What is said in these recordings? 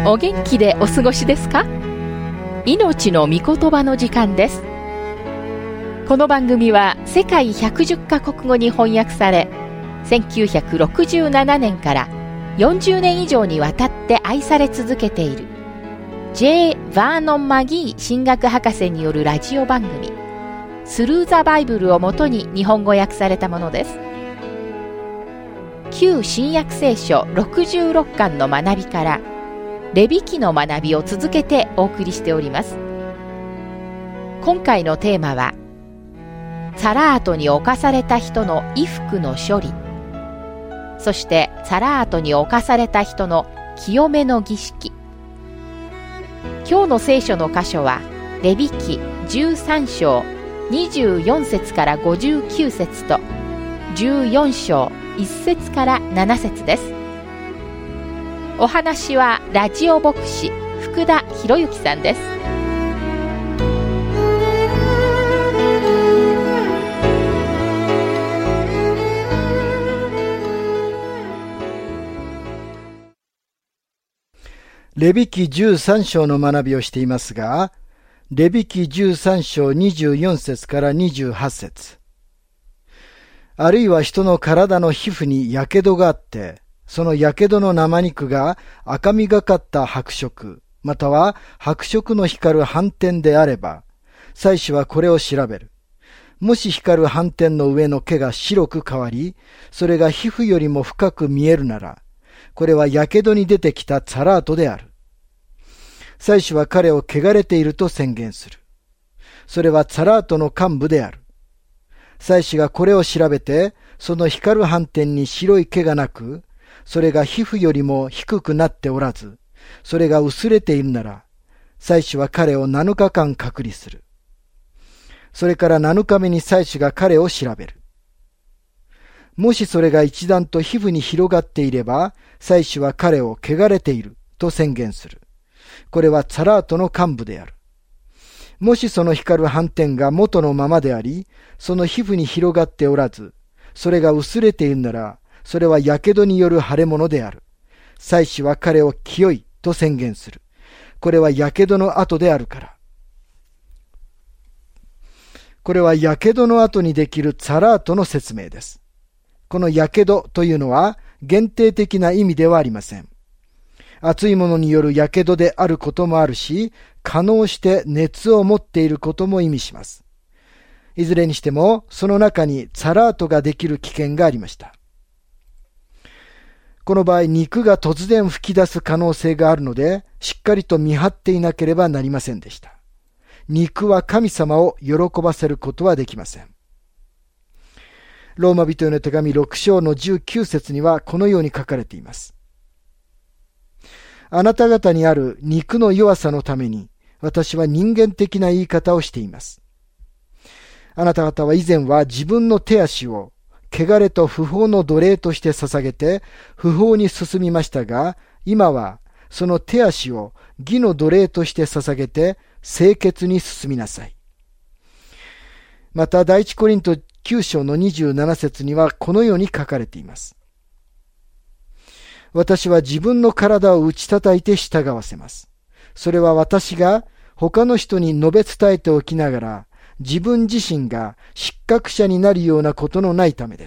お元気でお過ごしですか？命の御言葉の時間です。この番組は世界110カ国語に翻訳され、1967年から40年以上にわたって愛され続けている J. バーノン・マギー神学博士によるラジオ番組スルー・ザ・バイブルをもとに日本語訳されたものです。旧新約聖書66巻の学びからレビ記の学びを続けてお送りしております。今回のテーマはツァラートに侵された人の衣服の処理、そしてツァラートに侵された人の清めの儀式。今日の聖書の箇所はレビ記13章24節から59節と14章1節から7節です。お話はラジオ牧師福田博之さんです。 レビ記13章の学びをしていますが、レビ記13章24節から28節、あるいは人の体の皮膚にやけどがあって、そのやけどの生肉が赤みがかった白色、または白色の光る斑点であれば、祭司はこれを調べる。もし光る斑点の上の毛が白く変わり、それが皮膚よりも深く見えるなら、これはやけどに出てきたツァラートである。祭司は彼を汚れていると宣言する。それはツァラートの幹部である。祭司がこれを調べて、その光る斑点に白い毛がなく、それが皮膚よりも低くなっておらず、それが薄れているなら、祭司は彼を7日間隔離する。それから7日目に祭司が彼を調べる。もしそれが一段と皮膚に広がっていれば、祭司は彼を汚れていると宣言する。これはツァラートの幹部である。もしその光る斑点が元のままであり、その皮膚に広がっておらず、それが薄れているなら、それはやけどによる腫れ物である。祭司は彼を清いと宣言する。これはやけどの跡であるから。これはやけどの跡にできるツァラートの説明です。このやけどというのは限定的な意味ではありません。熱いものによるやけどであることもあるし、可能して熱を持っていることも意味します。いずれにしても、その中にツァラートができる危険がありました。この場合、肉が突然吹き出す可能性があるので、しっかりと見張っていなければなりませんでした。肉は神様を喜ばせることはできません。ローマ人への手紙6章の19節にはこのように書かれています。あなた方にある肉の弱さのために、私は人間的な言い方をしています。あなた方は以前は自分の手足を汚れと不法の奴隷として捧げて不法に進みましたが、今はその手足を義の奴隷として捧げて清潔に進みなさい。また第一コリント9章の27節にはこのように書かれています。私は自分の体を打ち叩いて従わせます。それは私が他の人に述べ伝えておきながら、自分自身が失格者になるようなことのないためです。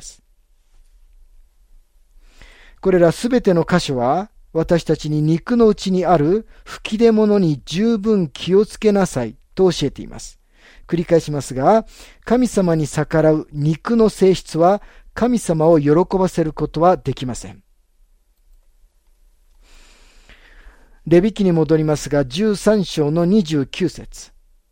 これらすべての箇所は、私たちに肉のうちにある吹き出物に十分気をつけなさいと教えています。繰り返しますが、神様に逆らう肉の性質は神様を喜ばせることはできません。レビ記に戻りますが、13章の29節。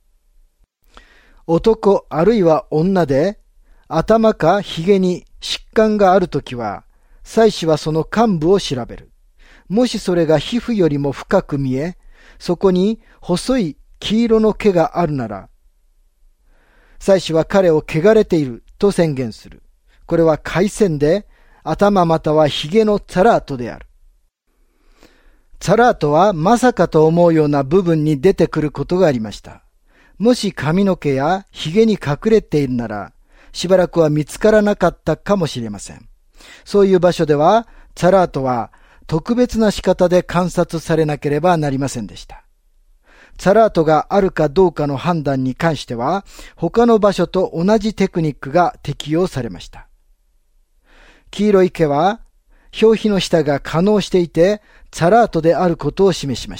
男あるいは女で、頭か髭に疾患があるときは、祭司はその幹部を調べる。もしそれが皮膚よりも深く見え、そこに細い黄色の毛があるなら、祭司は彼を汚れていると宣言する。これは界線で、頭または髭のツァラートである。ツァラートはまさかと思うような部分に出てくることがありました。もし髪の毛や髭に隠れているなら、しばらくは見つからなかったかもしれません。そういう場所では、ツァラートは特別な仕方で観察されなければなりませんでした。ツァラートがあるかどうかの判断に関しては、他の場所と同じテクニックが適用されました。黄色い毛は、表皮の下が化膿していて、ツァラートであることを示しました。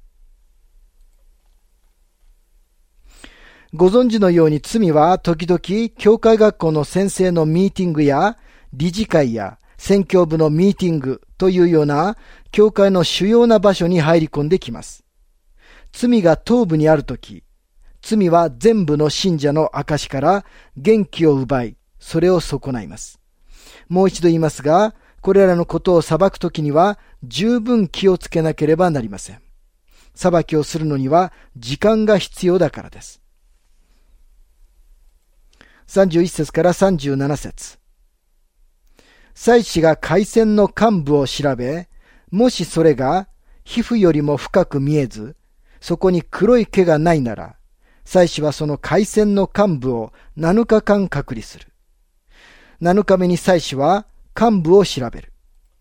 ご存知のように罪は時々教会学校の先生のミーティングや理事会や宣教部のミーティングというような教会の主要な場所に入り込んできます。罪が頭部にあるとき、罪は全部の信者の証から元気を奪い、それを損ないます。もう一度言いますが、これらのことを裁くときには十分気をつけなければなりません。裁きをするのには時間が必要だからです。31節から37節。祭司が回線の幹部を調べ、もしそれが皮膚よりも深く見えず、そこに黒い毛がないなら、祭司はその回線の幹部を7日間隔離する。7日目に祭司は幹部を調べる。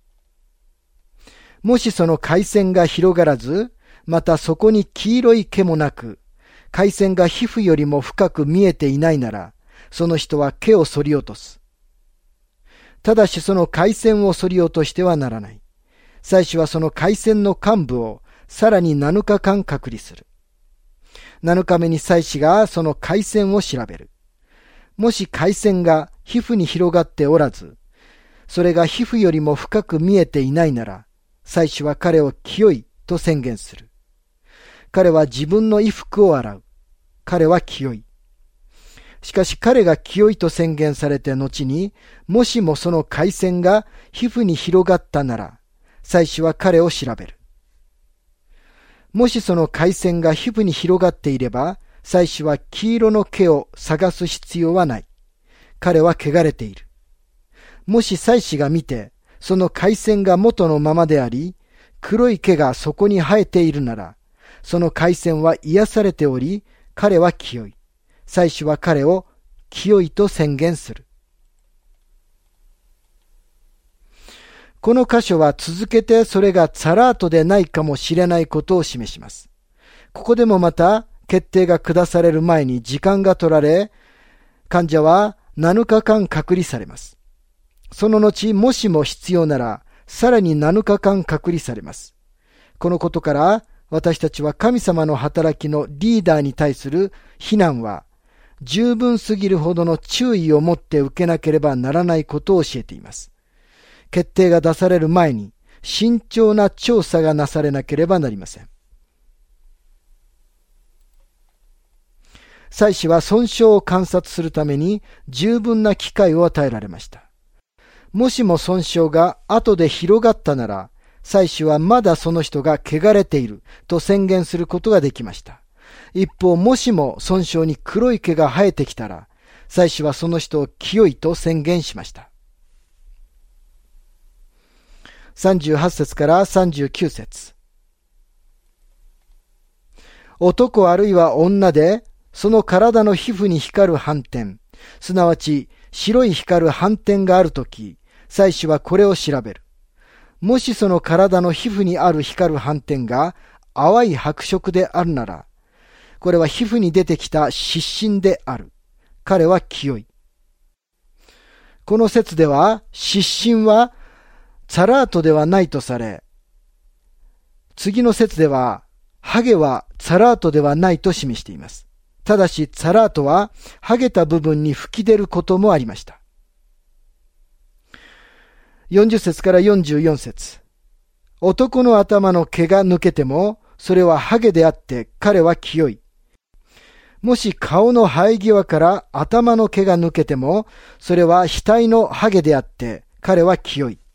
もしその回線が広がらず、またそこに黄色い毛もなく、回線が皮膚よりも深く見えていないなら、その人は毛を剃り落とす。ただしその回線を剃り落としてはならない。祭司はその回線の幹部をさらに7日間隔離する。7日目に祭司がその回線を調べる。もし回線が皮膚に広がっておらず、それが皮膚よりも深く見えていないなら、祭司は彼を清いと宣言する。彼は自分の衣服を洗う。彼は清い。しかし彼が清いと宣言されて後に、もしもその回線が皮膚に広がったなら、祭司は彼を調べる。もしその回線が皮膚に広がっていれば、祭司は黄色の毛を探す必要はない。彼は汚れている。もし祭司が見て、その回線が元のままであり、黒い毛がそこに生えているなら、その回線は癒されており、彼は清い。祭司は彼を清いと宣言する。この箇所は続けてそれがツァラートでないかもしれないことを示します。ここでもまた決定が下される前に時間が取られ、患者は7日間隔離されます。その後、もしも必要なら、さらに7日間隔離されます。このことから、私たちは神様の働きのリーダーに対する非難は、十分すぎるほどの注意を持って受けなければならないことを教えています。決定が出される前に、慎重な調査がなされなければなりません。祭司は損傷を観察するために十分な機会を与えられました。もしも損傷が後で広がったなら、祭司はまだその人が汚れていると宣言することができました。一方、もしも損傷に黒い毛が生えてきたら、祭司はその人を清いと宣言しました。38節から39節。男あるいは女で、その体の皮膚に光る斑点、すなわち白い光る斑点があるとき、祭司はこれを調べる。もしその体の皮膚にある光る斑点が淡い白色であるなら、これは皮膚に出てきた湿疹である。彼は清い。この説では、湿疹はツァラートではないとされ、次の説では、ハゲはツァラートではないと示しています。ただし、ツァラートは、ハゲた部分に吹き出ることもありました。40節から44節。男の頭の毛が抜けても、それはハゲであって、彼は清い。もし顔の生え際から頭の毛が抜けても、それは額のハゲであって、彼は清い。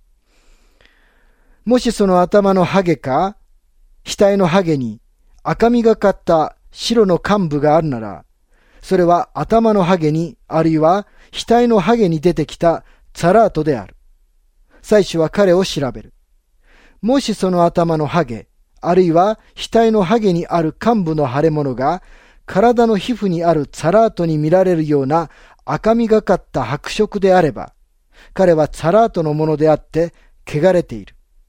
もしその頭のハゲか、額のハゲに赤みがかった白の幹部があるなら、それは頭のハゲに、あるいは額のハゲに出てきたツァラートである。祭司は彼を調べる。もしその頭のハゲ、あるいは額のハゲにある幹部の腫れ物が、体の皮膚にあるツァラートに見られるような赤みがかった白色であれば、彼はツァラートのものであって汚れている。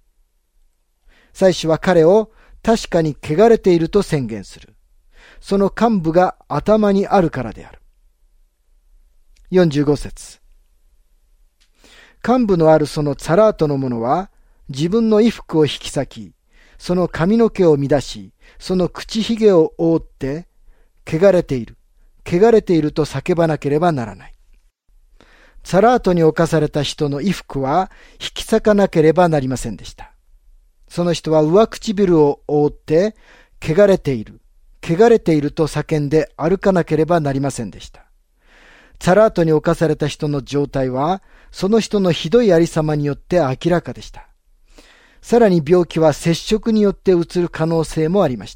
祭司は彼を確かに汚れていると宣言する。その幹部が頭にあるからである。45節。幹部のあるそのツァラートの者は、自分の衣服を引き裂き、その髪の毛を乱し、その口ひげを覆って、汚れている、汚れていると叫ばなければならない。ツァラートに侵された人の衣服は引き裂かなければなりませんでした。その人は上唇を覆って、汚れている、汚れていると叫んで歩かなければなりませんでした。ツァラートに侵された人の状態は、その人のひどいありさまによって明らかでした。さらに病気は接触によってうつる可能性もありました。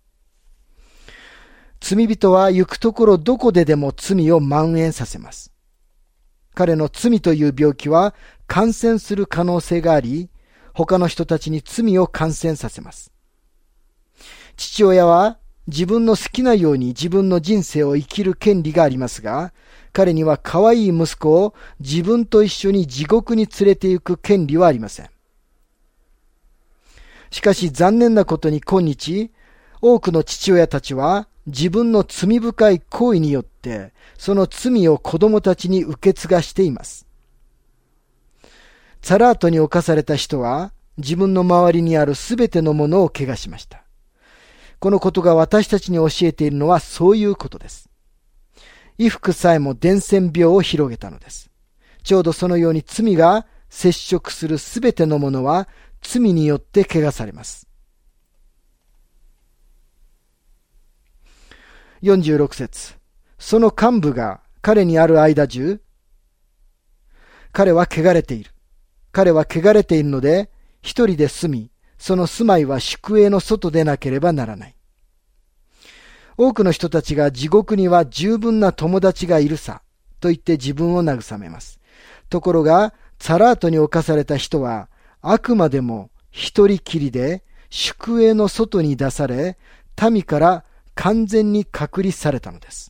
罪人は行くところどこででも罪を蔓延させます。彼の罪という病気は感染する可能性があり、他の人たちに罪を感染させます。父親は自分の好きなように自分の人生を生きる権利がありますが、彼には可愛い息子を自分と一緒に地獄に連れて行く権利はありません。しかし残念なことに今日、多くの父親たちは自分の罪深い行為によって、その罪を子供たちに受け継がしています。ツァラートに侵された人は、自分の周りにあるすべてのものを汚しました。このことが私たちに教えているのはそういうことです。衣服さえも伝染病を広げたのです。ちょうどそのように罪が接触するすべてのものは罪によって汚されます。46節。その幹部が彼にある間中、彼は汚れている。彼は汚れているので、一人で住み、その住まいは宿営の外でなければならない。多くの人たちが地獄には十分な友達がいるさ、と言って自分を慰めます。ところが、ツァラートに侵された人は、あくまでも一人きりで宿営の外に出され、民から完全に隔離されたのです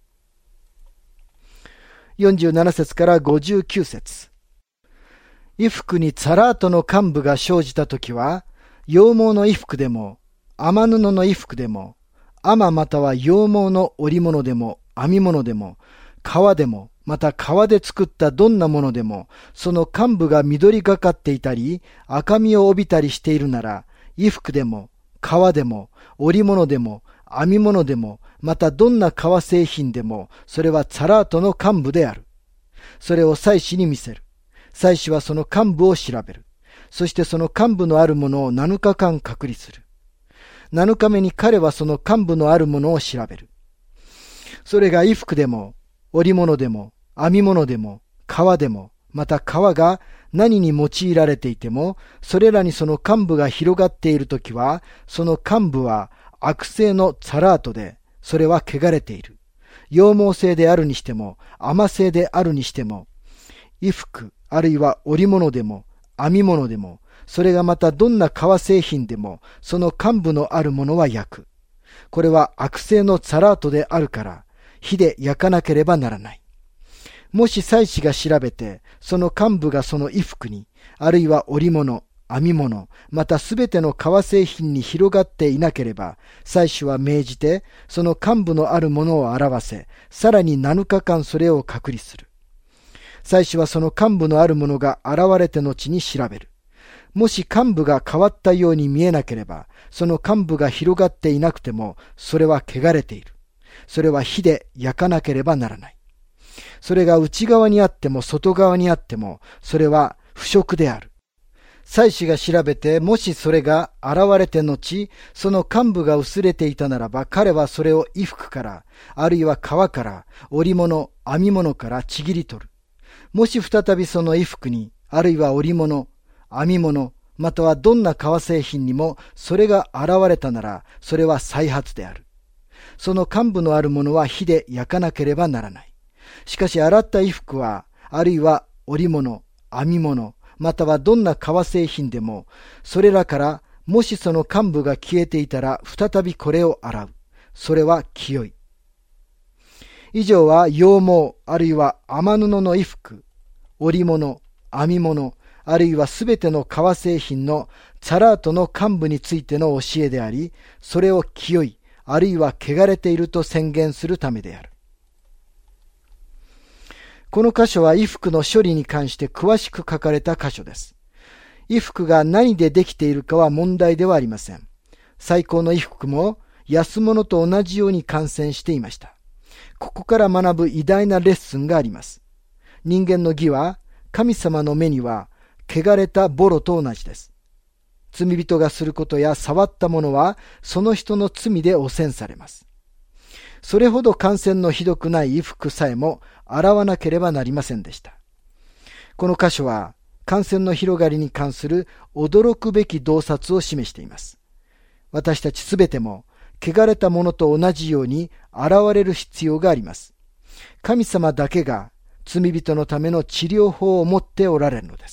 。47節から59節。衣服にツァラートの幹部が生じたときは、羊毛の衣服でも、雨布の衣服でも、雨または羊毛の織物でも、編み物でも、革でも、また革で作ったどんなものでも、その幹部が緑がかっていたり、赤みを帯びたりしているなら、衣服でも、革でも、織物でも、編み物でも、またどんな革製品でも、それはツァラートの幹部である。それを祭司に見せる。祭司はその幹部を調べる。そしてその幹部のあるものを7日間隔離する。7日目に彼はその幹部のあるものを調べる。それが衣服でも、織物でも、編み物でも、革でも、また革が何に用いられていても、それらにその幹部が広がっているときは、その幹部は悪性のツァラートで、それは汚れている。羊毛製であるにしても、雨製であるにしても、衣服、あるいは織物でも、編み物でも、それがまたどんな革製品でも、その幹部のあるものは焼く。これは悪性のツァラートであるから、火で焼かなければならない。もし祭司が調べて、その幹部がその衣服に、あるいは織物、編み物、またすべての革製品に広がっていなければ、祭司は命じて、その幹部のあるものを表せ、さらに7日間それを隔離する。祭司はその幹部のあるものが現れて後に調べる。もし幹部が変わったように見えなければ、その幹部が広がっていなくても、それは汚れている。それは火で焼かなければならない。それが内側にあっても外側にあっても、それは腐食である。祭司が調べて、もしそれが現れて後、その幹部が薄れていたならば、彼はそれを衣服から、あるいは革から、織物、編み物からちぎり取る。もし再びその衣服に、あるいは織物、編み物、またはどんな革製品にもそれが現れたなら、それは再発である。その幹部のあるものは火で焼かなければならない。しかし洗った衣服は、あるいは織物、編み物、またはどんな革製品でも、それらからもしその幹部が消えていたら、再びこれを洗う。それは清い。以上は羊毛、あるいは雨布の衣服、織物、編み物、 あるいはすべての革製品のツァラートの幹部についての教えであり、それを清い、あるいは汚れていると宣言するためである。この箇所は衣服の処理に関して詳しく書かれた箇所です。衣服が何でできているかは問題ではありません。最高の衣服も安物と同じように感染していました。ここから学ぶ偉大なレッスンがあります。人間の義は神様の目には汚れたボロと同じです。罪人がすることや触ったものはその人の罪で汚染されます。それほど感染のひどくない衣服さえも洗わなければなりませんでした。この箇所は感染の広がりに関する驚くべき洞察を示しています。私たちすべても汚れたものと同じように洗われる必要があります。神様だけが罪人のための治療法を持っておられるのです。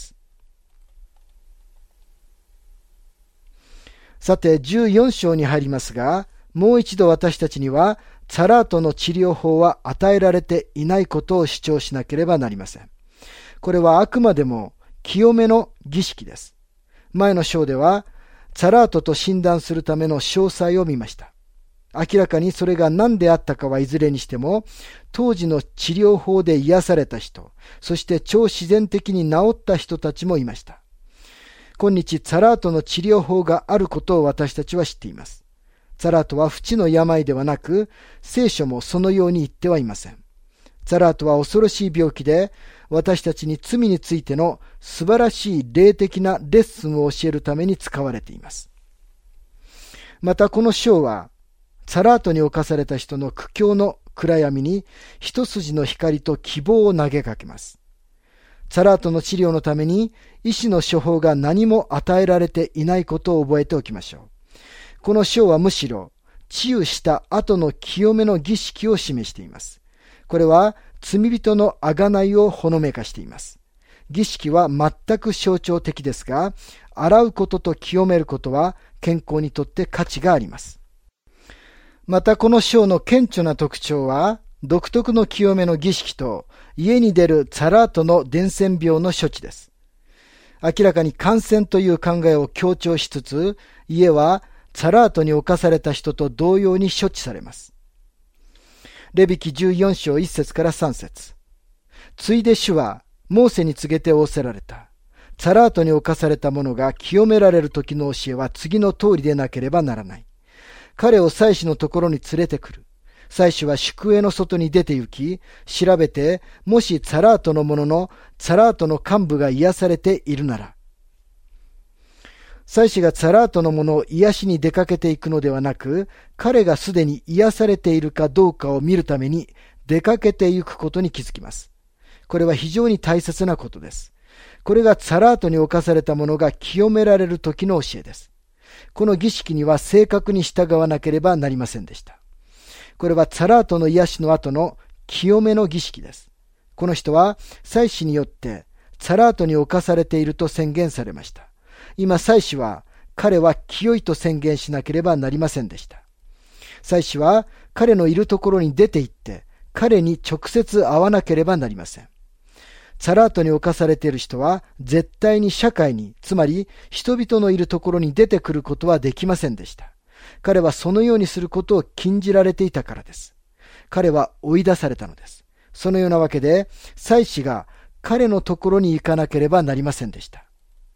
さて、14章に入りますが、もう一度私たちにはツァラートの治療法は与えられていないことを主張しなければなりません。これはあくまでも清めの儀式です。前の章ではツァラートと診断するための詳細を見ました。明らかにそれが何であったかはいずれにしても、当時の治療法で癒された人、そして超自然的に治った人たちもいました。今日ツァラートの治療法があることを私たちは知っています。ツァラートは不治の病ではなく、聖書もそのように言ってはいません。ツァラートは恐ろしい病気で、私たちに罪についての素晴らしい霊的なレッスンを教えるために使われています。またこの章は、ツァラートに侵された人の苦境の暗闇に一筋の光と希望を投げかけます。ツァラートの治療のために医師の処方が何も与えられていないことを覚えておきましょう。この章はむしろ治癒した後の清めの儀式を示しています。これは罪人の贖いをほのめかしています。儀式は全く象徴的ですが、洗うことと清めることは健康にとって価値があります。またこの章の顕著な特徴は、独特の清めの儀式と家に出るツァラートの伝染病の処置です。明らかに感染という考えを強調しつつ、家はツァラートに侵された人と同様に処置されます。レビ記14章1節から3節。ついで主はモーセに告げて仰せられた。ツァラートに侵された者が清められる時の教えは次の通りでなければならない。彼を祭司のところに連れてくる。祭司は宿営の外に出て行き、調べて、もしツァラートの者のツァラートの幹部が癒されているなら、祭司がツァラートの者を癒しに出かけていくのではなく、彼がすでに癒されているかどうかを見るために出かけていくことに気づきます。これは非常に大切なことです。これがツァラートに侵された者が清められる時の教えです。この儀式には正確に従わなければなりませんでした。これはツァラートの癒しの後の清めの儀式です。この人は祭司によってツァラートに侵されていると宣言されました。今祭司は彼は清いと宣言しなければなりませんでした。祭司は彼のいるところに出て行って彼に直接会わなければなりません。ツァラートに侵されている人は絶対に社会に、つまり人々のいるところに出てくることはできませんでした。彼はそのようにすることを禁じられていたからです。彼は追い出されたのです。そのようなわけで、祭司が彼のところに行かなければなりませんでした。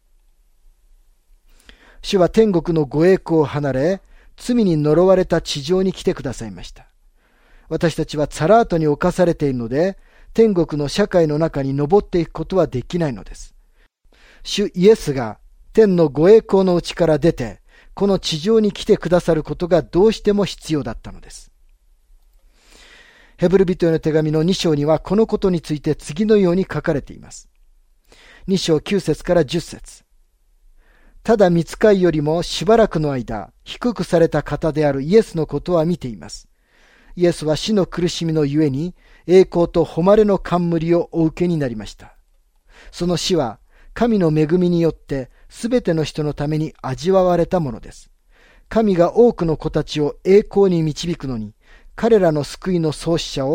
主は天国のご栄光を離れ、罪に呪われた地上に来てくださいました。私たちはツァラートに侵されているので、天国の社会の中に登っていくことはできないのです。主イエスが天のご栄光のうちから出て、この地上に来てくださることがどうしても必要だったのです。ヘブル人への手紙の2章にはこのことについて次のように書かれています。2章9節から10節。ただ御使いよりもしばらくの間、低くされた方であるイエスのことは見ています。イエスは死の苦しみのゆえに、栄光と誉れの冠をお受けになりました。その死は、神の恵みによって、すべての人のために味わわれたものです。神が多くの子たちを栄光に導くのに、彼らの救いの創始者を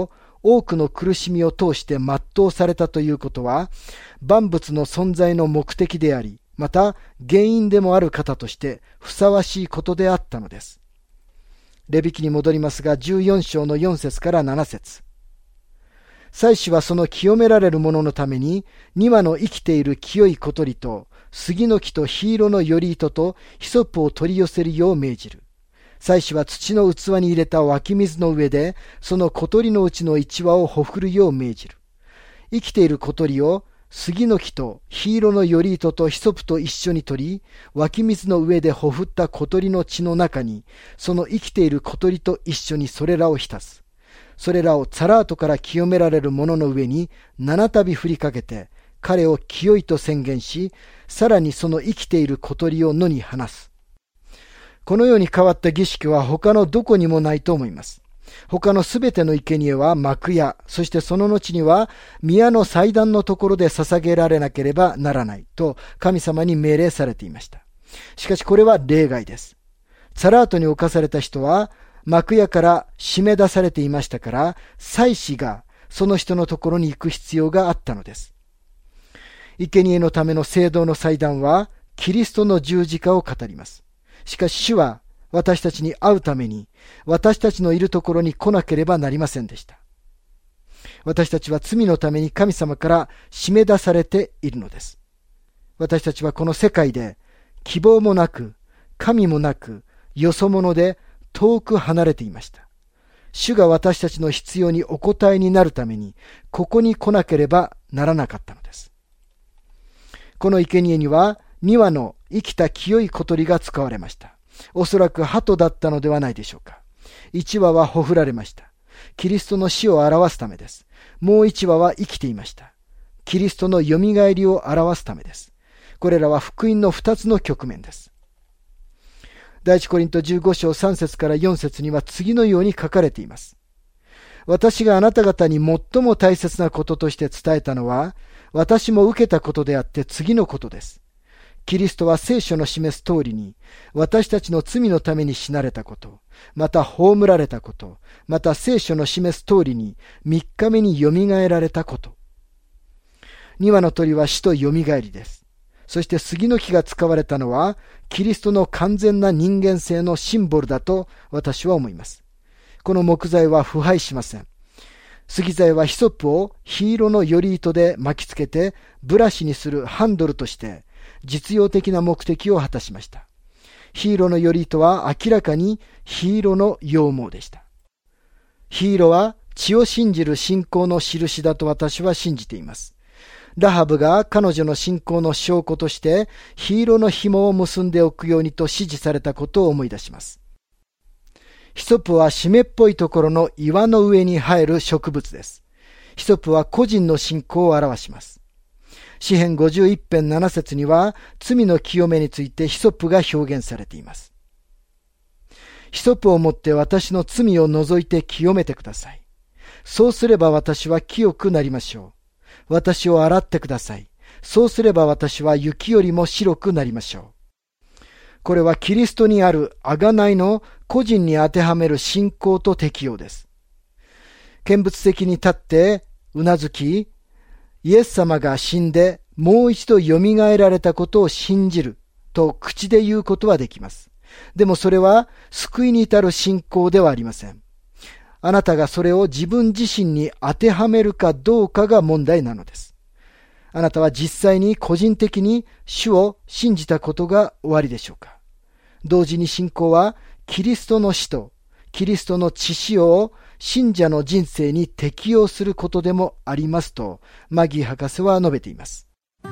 多くの苦しみを通して全うされたということは、万物の存在の目的であり、また原因でもある方としてふさわしいことであったのです。レビ記に戻りますが、14章の4節から7節。祭司はその清められる者のために、2羽の生きている清い小鳥と、杉の木と緋色の頼糸とヒソップを取り寄せるよう命じる。祭司は土の器に入れた湧き水の上で、その小鳥のうちの1羽をほふるよう命じる。生きている小鳥を、杉の木と緋色の頼糸とヒソプと一緒に取り、湧き水の上でほふった小鳥の血の中に、その生きている小鳥と一緒にそれらを浸す。それらをツァラートから清められる者の上に7度振りかけて、彼を清いと宣言し、さらにその生きている小鳥を野に放す。このように変わった儀式は他のどこにもないと思います。他のすべての生贄は幕屋、そしてその後には宮の祭壇のところで捧げられなければならないと神様に命令されていました。しかしこれは例外です。ツァラートに侵された人は幕屋から締め出されていましたから、祭司がその人のところに行く必要があったのです。生贄のための聖堂の祭壇はキリストの十字架を語ります。しかし主は私たちに会うために私たちのいるところに来なければなりませんでした。私たちは罪のために神様から締め出されているのです。私たちはこの世界で希望もなく、神もなく、よそ者で遠く離れていました。主が私たちの必要にお答えになるために、ここに来なければならなかったのです。この生贄には2羽の生きた清い小鳥が使われました。おそらく鳩だったのではないでしょうか。1羽はほふられました。キリストの死を表すためです。もう1羽は生きていました。キリストのよみがえりを表すためです。これらは福音の2つの局面です。第一コリント15章3節から4節には次のように書かれています。私があなた方に最も大切なこととして伝えたのは、私も受けたことであって次のことです。キリストは聖書の示す通りに、私たちの罪のために死なれたこと、また葬られたこと、また聖書の示す通りに3日目によみがえられたこと。2羽の鳥は死とよみがえりです。そして杉の木が使われたのは、キリストの完全な人間性のシンボルだと私は思います。この木材は腐敗しません。杉材はヒソップを緋色の頼糸で巻きつけてブラシにするハンドルとして実用的な目的を果たしました。緋色の頼糸は明らかに緋色の羊毛でした。緋色は血を信じる信仰の印だと私は信じています。ラハブが彼女の信仰の証拠として緋色の紐を結んでおくようにと指示されたことを思い出します。ヒソップは湿っぽいところの岩の上に生える植物です。ヒソップは個人の信仰を表します。詩編51編7節には罪の清めについてヒソップが表現されています。ヒソップを持って私の罪を除いて清めてください。そうすれば私は清くなりましょう。私を洗ってください。そうすれば私は雪よりも白くなりましょう。これはキリストにある贖いの個人に当てはめる信仰と適用です。見物的に立ってうなずき、イエス様が死んでもう一度蘇られたことを信じると口で言うことはできます。でもそれは救いに至る信仰ではありません。あなたがそれを自分自身に当てはめるかどうかが問題なのです。あなたは実際に個人的に主を信じたことがおありでしょうか。同時に信仰はキリストの死とキリストの血潮を信者の人生に適用することでもありますとマギー博士は述べています。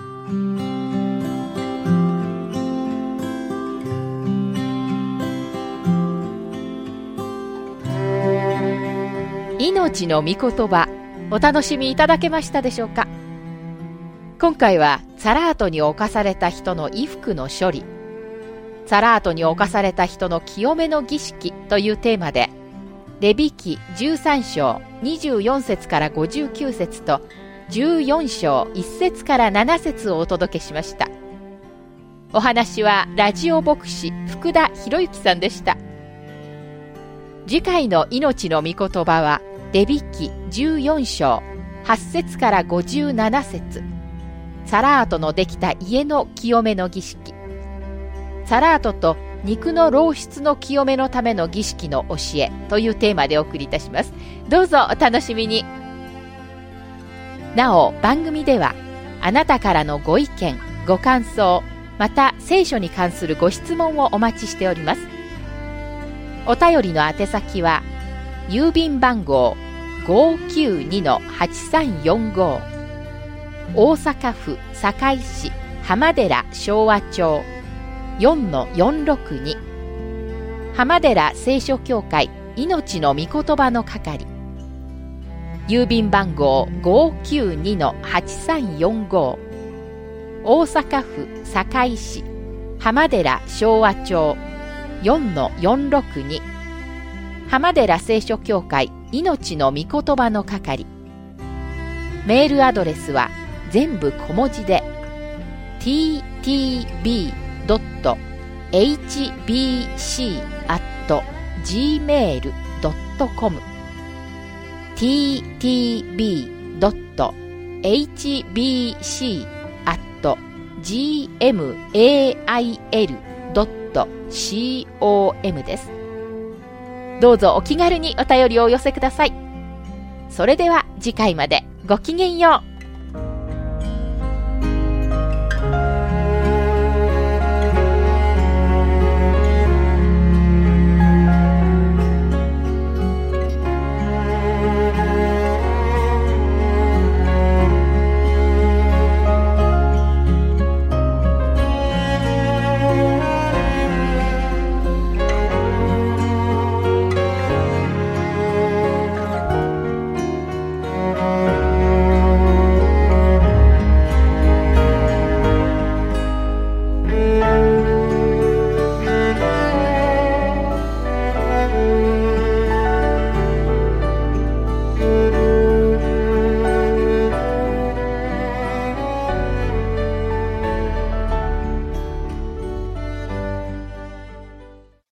命の御言葉、お楽しみいただけましたでしょうか。今回はツァラートに侵された人の衣服の処理、ツァラートに侵された人の清めの儀式というテーマで、レビ記13章24節から59節と14章1節から7節をお届けしました。お話はラジオ牧師福田博之さんでした。次回の命の御言葉はレビ記14章8節から57節、サラートのできた家の清めの儀式、サラートと肉の漏出の清めのための儀式の教えというテーマでお送りいたします。どうぞお楽しみに。なお、番組ではあなたからのご意見、ご感想、また聖書に関するご質問をお待ちしております。お便りの宛先は郵便番号 592-8345 大阪府堺市浜寺昭和町 4-462 浜寺聖書協会命の御言葉の係、郵便番号 592-8345 大阪府堺市浜寺昭和町 4-462 浜寺聖書協会命の御言葉の係。メールアドレスは全部小文字で ttb.hbc@gmail.com ttb.hbc@gmail.com です。どうぞお気軽にお便りをお寄せください。それでは次回までごきげんよう。